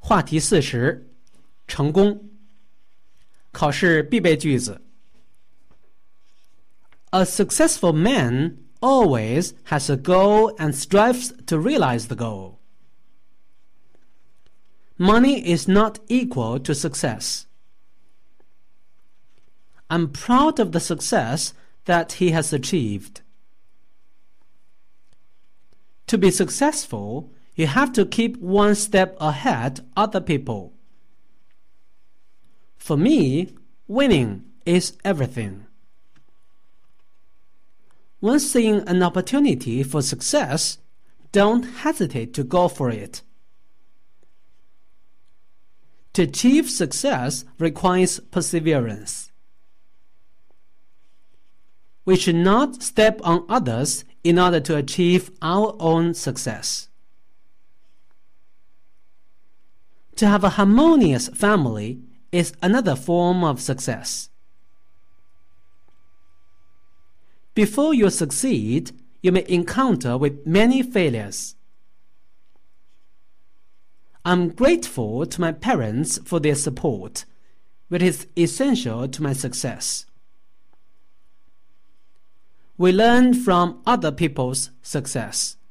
话题40，成功。考试必备句子。A successful man always has a goal and strives to realize the goal. Money is not equal to success. I'm proud of the success that he has achieved. To be successful, you have to keep one step ahead other people. For me, winning is everything. When seeing an opportunity for success, don't hesitate to go for it. To achieve success requires perseverance. We should not step on others in order to achieve our own success. To have a harmonious family is another form of success. Before you succeed, you may encounter with many failures. I'm grateful to my parents for their support, which is essential to my success. We learn from other people's success.